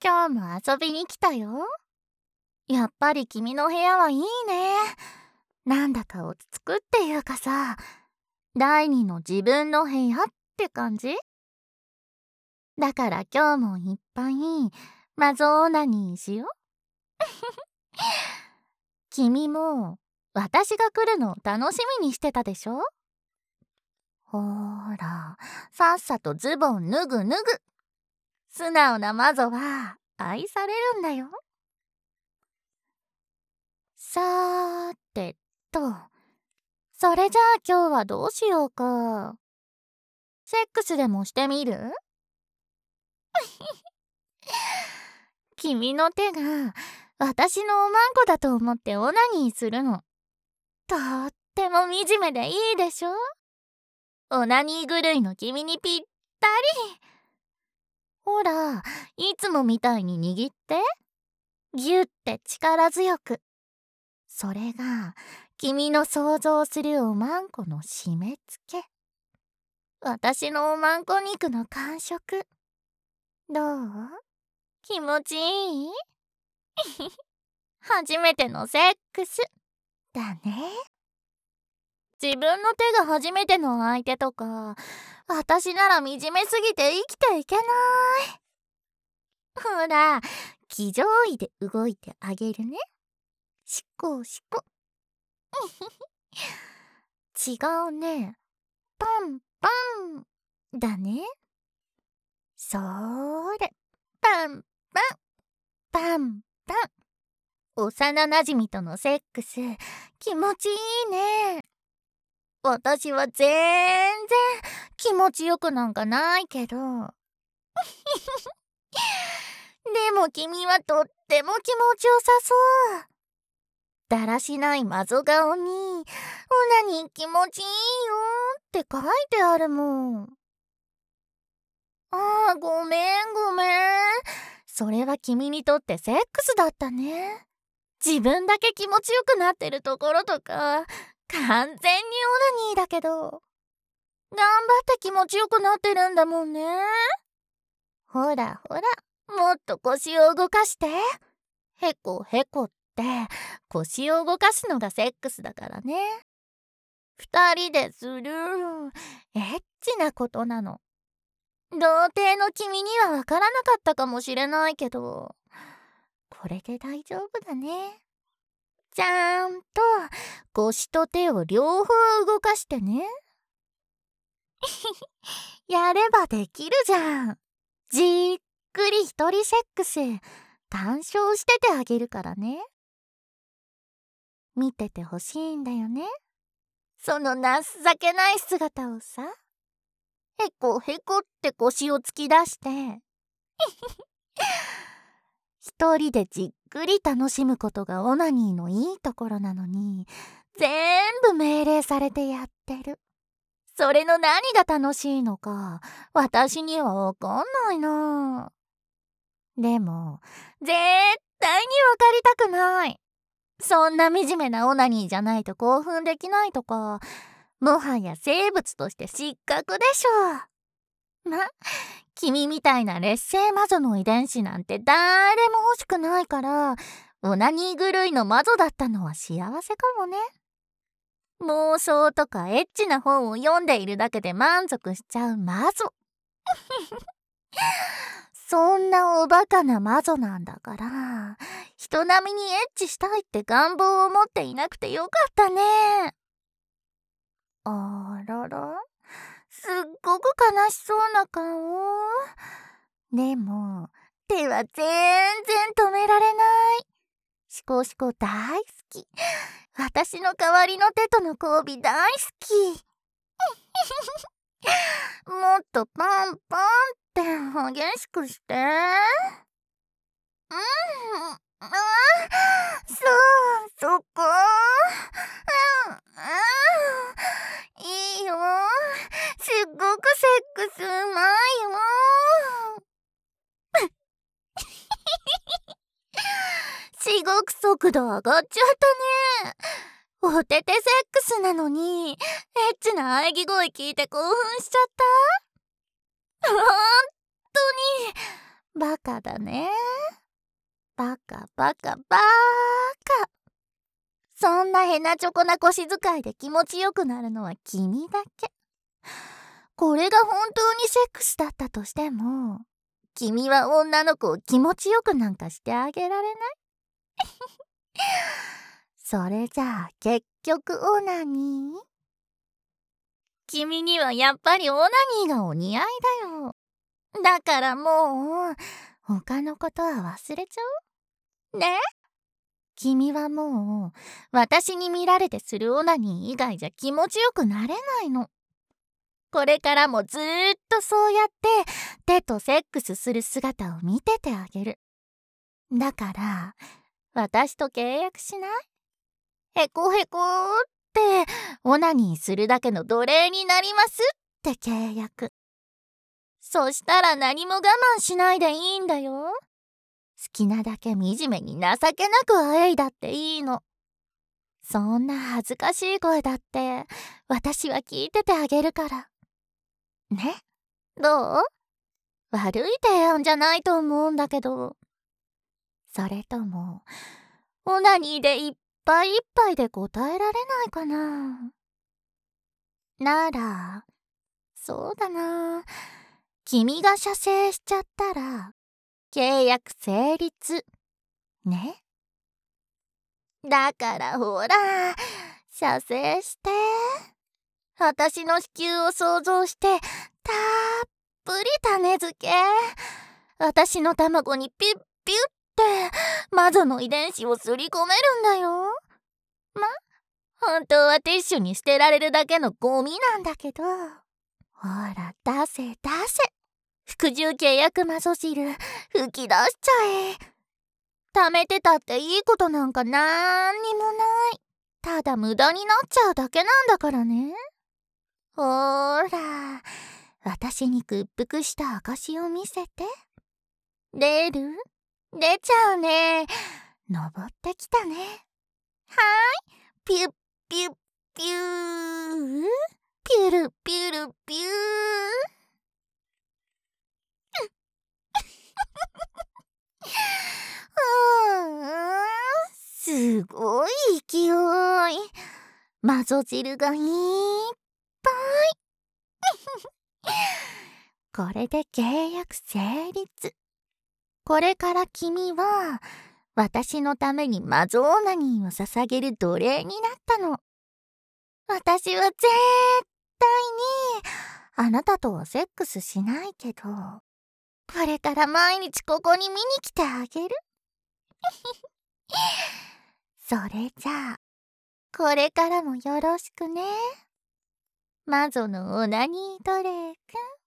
今日も遊びに来たよ。やっぱり君の部屋はいいね。なんだか落ち着くっていうかさ、第二の自分の部屋って感じ。だから今日もいっぱいマゾオナニーしよ。君も私が来るのを楽しみにしてたでしょ。ほーら、さっさとズボン脱ぐ脱ぐ。素直なマゾは愛されるんだよ。さーてと、それじゃあ今日はどうしようか。セックスでもしてみる？君の手が私のおまんこだと思ってオナニーするの。とっても惨めでいいでしょ？オナニー狂いの君にぴったり。ほら、いつもみたいに握って。ぎゅって力強く。それが君の想像するおまんこの締め付け。私のおまんこ肉の感触。どう？気持ちいい？初めてのセックスだね。自分の手が初めての相手とか、私なら惨めすぎて生きていけない。ほら、気丈位で動いてあげるね。しこしこ。違うね。パンパンだね。そーれ、パンパンパンパン。幼なじみとのセックス、気持ちいいね。私は全然気持ちよくなんかないけど。でも君はとっても気持ちよさそう。だらしないマゾ顔に、オナニー気持ちいいよって書いてあるもん。ああ、ごめんごめん。それは君にとってセックスだったね。自分だけ気持ちよくなってるところとか、完全にオナニーだけど、頑張って気持ちよくなってるんだもんね。ほらほら、もっと腰を動かして。へこへこって腰を動かすのがセックスだからね。二人でするエッチなことなの。童貞の君にはわからなかったかもしれないけど、これで大丈夫だね。ちゃんと腰と手を両方動かしてね。やればできるじゃん。じっくり一人セックス鑑賞しててあげるからね。見ててほしいんだよね。その情けない姿をさ。へこへこって腰を突き出して一人でじっくり楽しむことがオナニーのいいところなのに、全部命令されてやってる。それの何が楽しいのか私にはわかんないな。でも絶対にわかりたくない。そんな惨めなオナニーじゃないと興奮できないとか、もはや生物として失格でしょ。君みたいな劣勢魔女の遺伝子なんて誰も欲しくないから、オナニー狂いの魔女だったのは幸せかもね。妄想とかエッチな本を読んでいるだけで満足しちゃう魔女。そんなおバカな魔女なんだから、人並みにエッチしたいって願望を持っていなくてよかったね。あらら、すっごく悲しそうな顔。でも、手は全然止められない。シコシコ大好き。私の代わりの手との交尾大好き。もっとパンパンって激しくして。あ、そこ。いいよ。すっごくセックスうまいよ。至極速度上がっちゃったね。おててセックスなのにエッチな喘ぎ声聞いて興奮しちゃった。ほんとにバカだね。バカバカバーカ。そんなヘナチョコな腰使いで気持ちよくなるのは君だけ。これが本当にセックスだったとしても、君は女の子を気持ちよくなんかしてあげられない。それじゃあ結局オナニー？君にはやっぱりオナニーがお似合いだよ。だからもう他のことは忘れちゃうね。君はもう私に見られてするオナニー以外じゃ気持ちよくなれないの。これからもずーっとそうやって手とセックスする姿を見ててあげる。だから私と契約しない？へこへこってオナニーするだけの奴隷になりますって契約。そしたら何も我慢しないでいいんだよ。好きなだけ惨めに情けなくあえいだっていいの。そんな恥ずかしい声だって私は聞いててあげるからね。どう？悪い提案じゃないと思うんだけど。それともオナニーでいっぱいいっぱいで答えられないかな。ならそうだな、君が射精しちゃったら契約成立ね。だからほら射精して、私の子宮を想像してたっぷり種付け。私の卵にピュッピュッって魔女の遺伝子をすり込めるんだよ。本当はティッシュに捨てられるだけのゴミなんだけど。ほら出せ出せ、服従契約魔女汁吹き出しちゃえ。貯めてたっていいことなんかなんにもない。ただ無駄になっちゃうだけなんだからね。ほーら私に屈服した証を見せて。出る？出ちゃうね。登ってきたね。はーい、ピュッピュッピュー、ピュルピュルピュー。すごい勢い。魔女汁がいっぱい。これで契約成立。これから君は私のために魔女オナニーを捧げる奴隷になったの。私は絶対にあなたとはセックスしないけど、これから毎日ここに見に来てあげる。それじゃあこれからもよろしくね、魔女のオナニードレーク。